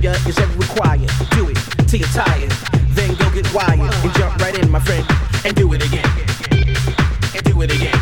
failure is ever required. Do it till you're tired, then go get wired and jump right in, my friend, and do it again, and do it again.